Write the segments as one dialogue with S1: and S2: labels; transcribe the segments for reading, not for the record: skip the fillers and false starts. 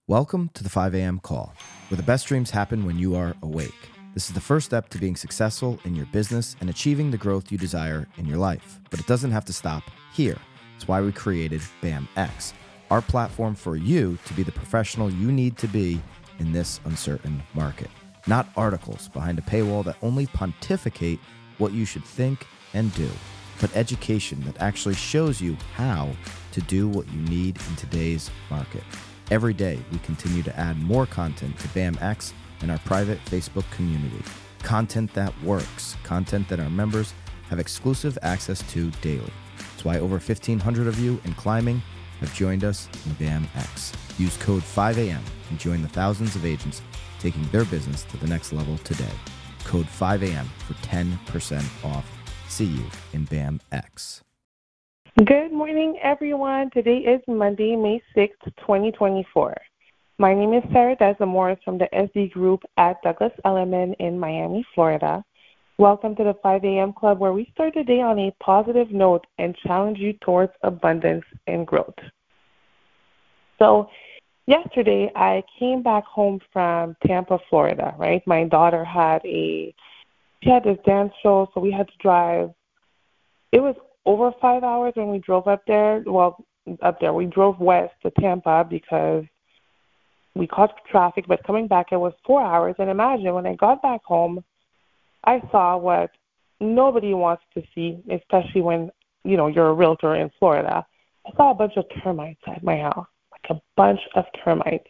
S1: Welcome to the 5 a.m. call, where the best dreams happen when you are awake. This is the first step to being successful in your business and achieving the growth you desire in your life. But it doesn't have to stop here. It's why we created BAMX, our platform for you to be the professional you need to be in this uncertain market. Not articles behind a paywall that only pontificate what you should think and do, but education that actually shows you how to do what you need in today's market. Every day, we continue to add more content to BAMX and our private Facebook community. Content that works, content that our members have exclusive access to daily. That's why over 1,500 of you in climbing have joined us in BAMX. Use code 5AM and join the thousands of agents taking their business to the next level today. Code 5AM for 10% off. See you in BAMX.
S2: Good morning, everyone. Today is Monday, May 6th, 2024. My name is Sarah Desamores from the SD Group at Douglas Elliman in Miami, Florida. Welcome to the 5 a.m. Club, where we start the day on a positive note and challenge you towards abundance and growth. So yesterday, I came back home from Tampa, Florida, right? My daughter had this dance show, so we had to drive. It was over 5 hours when we drove up there. We drove west to Tampa because we caught traffic, but coming back it was 4 hours. And imagine, when I got back home, I saw what nobody wants to see, especially when, you're a realtor in Florida. I saw a bunch of termites at my house, like a bunch of termites.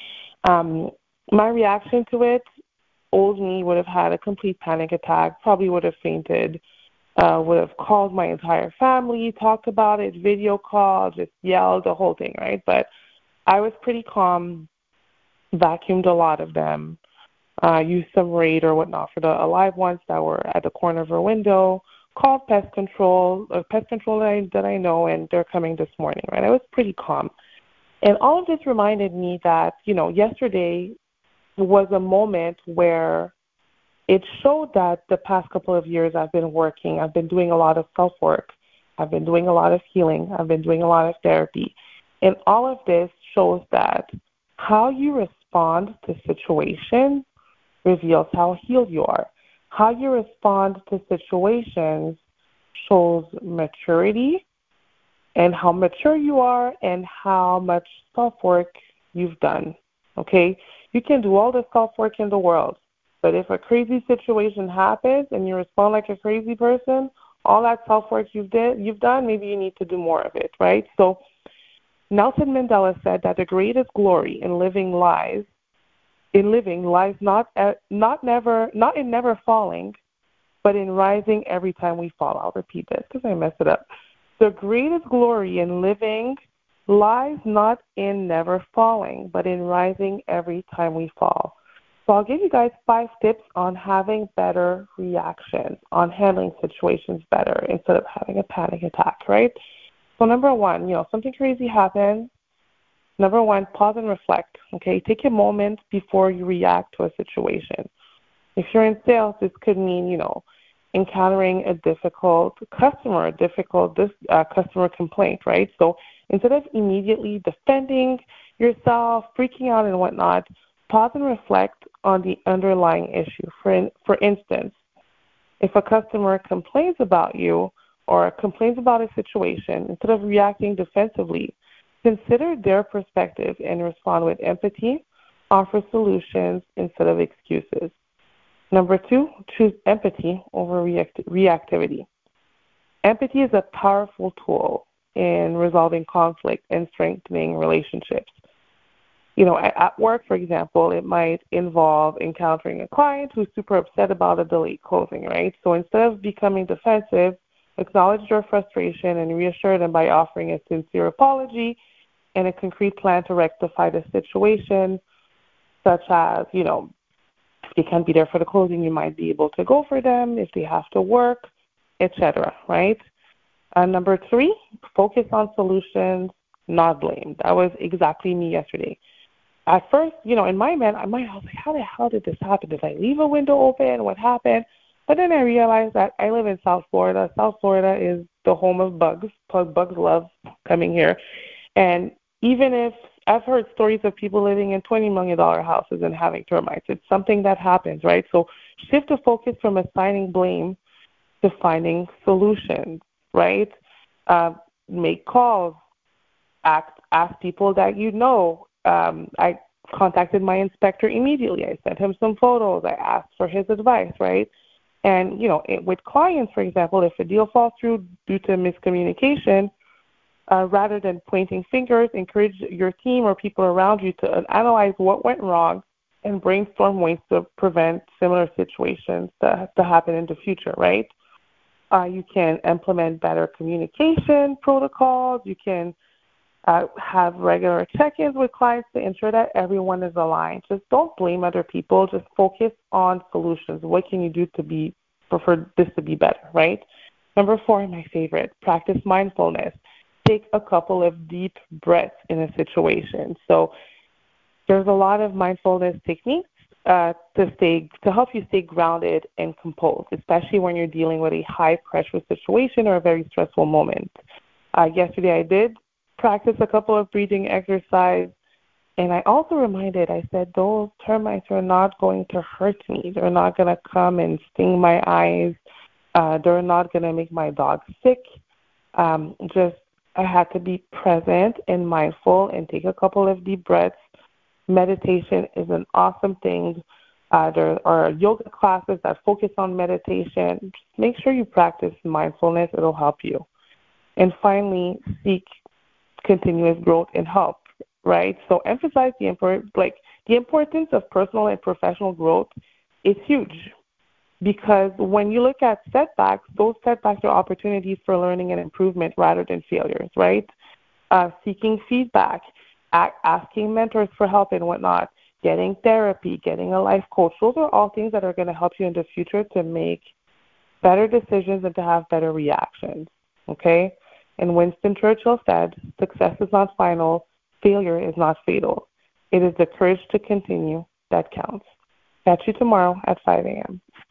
S2: My reaction to it, old me would have had a complete panic attack, probably would have fainted. Would have called my entire family, talked about it, video call, just yelled, the whole thing, right? But I was pretty calm, vacuumed a lot of them, used some Raid or whatnot for the alive ones that were at the corner of her window, called pest control that I know, and they're coming this morning, right? I was pretty calm. And all of this reminded me that, yesterday was a moment where it showed that the past couple of years I've been working. I've been doing a lot of self-work. I've been doing a lot of healing. I've been doing a lot of therapy. And all of this shows that how you respond to situations reveals how healed you are. How you respond to situations shows maturity, and how mature you are and how much self-work you've done, okay? You can do all the self-work in the world, but if a crazy situation happens and you respond like a crazy person, all that self-work you've done, maybe you need to do more of it, right? So Nelson Mandela said that the greatest glory in living lies not in never falling, but in rising every time we fall. I'll repeat this because I messed it up. The greatest glory in living lies not in never falling, but in rising every time we fall. So I'll give you guys 5 tips on having better reactions, on handling situations better instead of having a panic attack, right? So number 1, something crazy happens. Number 1, pause and reflect, okay? Take a moment before you react to a situation. If you're in sales, this could mean, encountering a difficult customer complaint, right? So instead of immediately defending yourself, freaking out and whatnot, pause and reflect on the underlying issue. For instance, if a customer complains about you or complains about a situation, instead of reacting defensively, consider their perspective and respond with empathy. Offer solutions instead of excuses. Number 2, choose empathy over reactivity. Empathy is a powerful tool in resolving conflict and strengthening relationships. At work, for example, it might involve encountering a client who's super upset about a delayed closing, right? So instead of becoming defensive, acknowledge their frustration and reassure them by offering a sincere apology and a concrete plan to rectify the situation, such as, if they can't be there for the closing, you might be able to go for them if they have to work, etc., right? Number 3, focus on solutions, not blame. That was exactly me yesterday. At first, in my mind, I was like, how the hell did this happen? Did I leave a window open? What happened? But then I realized that I live in South Florida. South Florida is the home of bugs. Bugs love coming here. And even if I've heard stories of people living in $20 million houses and having termites. It's something that happens, right? So shift the focus from assigning blame to finding solutions, right? Make calls, ask people that you know. I contacted my inspector immediately. I sent him some photos. I asked for his advice, right? And, with clients, for example, if a deal falls through due to miscommunication, rather than pointing fingers, encourage your team or people around you to analyze what went wrong and brainstorm ways to prevent similar situations to happen in the future, right? You can implement better communication protocols. You can have regular check-ins with clients to ensure that everyone is aligned. Just don't blame other people. Just focus on solutions. What can you do for this to be better, right? Number 4, my favorite, practice mindfulness. Take a couple of deep breaths in a situation. So there's a lot of mindfulness techniques to help you stay grounded and composed, especially when you're dealing with a high-pressure situation or a very stressful moment. Yesterday I did practice a couple of breathing exercises, and I also I said, those termites are not going to hurt me. They're not going to come and sting my eyes. They're not going to make my dog sick. I had to be present and mindful and take a couple of deep breaths. Meditation is an awesome thing. There are yoga classes that focus on meditation. Just make sure you practice mindfulness. It'll help you. And finally, seek continuous growth and help, right? So emphasize the importance of personal and professional growth is huge, because when you look at setbacks, those setbacks are opportunities for learning and improvement rather than failures, right? Seeking feedback, asking mentors for help and whatnot, getting therapy, getting a life coach. Those are all things that are going to help you in the future to make better decisions and to have better reactions, okay? And Winston Churchill said, success is not final, failure is not fatal. It is the courage to continue that counts. Catch you tomorrow at 5 a.m.